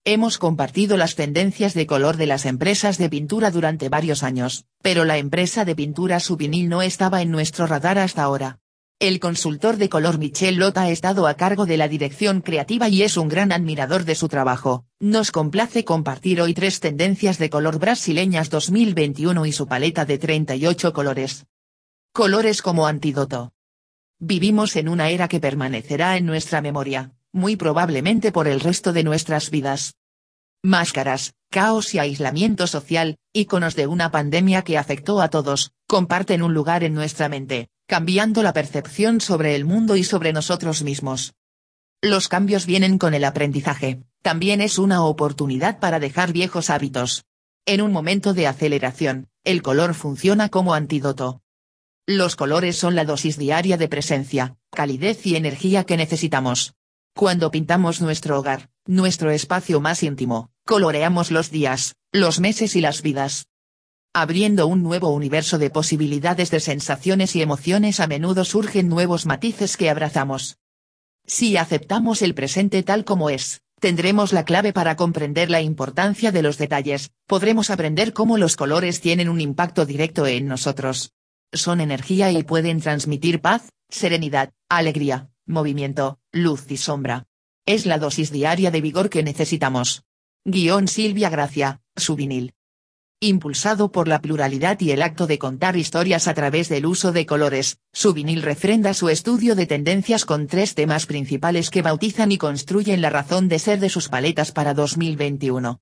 Hemos compartido las tendencias de color de las empresas de pintura durante varios años, pero la empresa de pintura Souvenir no estaba en nuestro radar hasta ahora. El consultor de color Michel Lota ha estado a cargo de la dirección creativa y es un gran admirador de su trabajo. Nos complace compartir hoy 3 tendencias de color brasileñas 2021 y su paleta de 38 colores. Colores como antídoto. Vivimos en una era que permanecerá en nuestra memoria, muy probablemente por el resto de nuestras vidas. Máscaras, caos y aislamiento social, íconos de una pandemia que afectó a todos, comparten un lugar en nuestra mente, cambiando la percepción sobre el mundo y sobre nosotros mismos. Los cambios vienen con el aprendizaje, también es una oportunidad para dejar viejos hábitos. En un momento de aceleración, el color funciona como antídoto. Los colores son la dosis diaria de presencia, calidez y energía que necesitamos. Cuando pintamos nuestro hogar, nuestro espacio más íntimo, coloreamos los días, los meses y las vidas. Abriendo un nuevo universo de posibilidades de sensaciones y emociones, a menudo surgen nuevos matices que abrazamos. Si aceptamos el presente tal como es, tendremos la clave para comprender la importancia de los detalles, podremos aprender cómo los colores tienen un impacto directo en nosotros. Son energía y pueden transmitir paz, serenidad, alegría, movimiento, luz y sombra. Es la dosis diaria de vigor que necesitamos. Silvia Gracia, Souvenir. Impulsado por la pluralidad y el acto de contar historias a través del uso de colores, Souvenir refrenda su estudio de tendencias con 3 temas principales que bautizan y construyen la razón de ser de sus paletas para 2021.